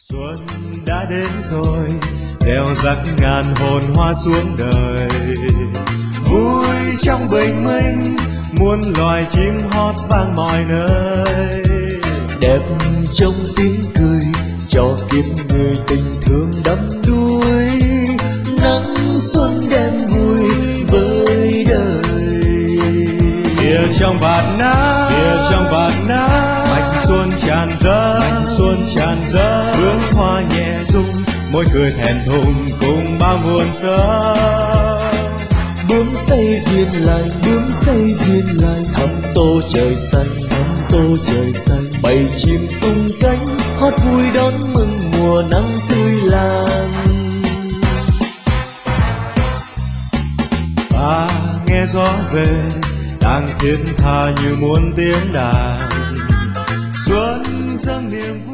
Xuân đã đến rồi, gieo rắc ngàn hồn hoa xuống đời. Vui trong bình minh, muôn loài chim hót vang mọi nơi. Đẹp trong tiếng cười, cho kiếp người tình thương đắm đuối. Nắng xuân đem vui với đời. Kìa trong bạt nắng, mạch xuân tràn dâng, hương hoa nhẹ rung, môi cười thẹn thùng cùng bao muôn sớm. Bướm say duyên lành, thắm tô trời xanh, bầy chim tung cánh, hót vui đón mừng mùa nắng tươi làng. Ta nghe gió về, đang thiết tha như muôn tiếng đàn. Xuân dâng niềm vui.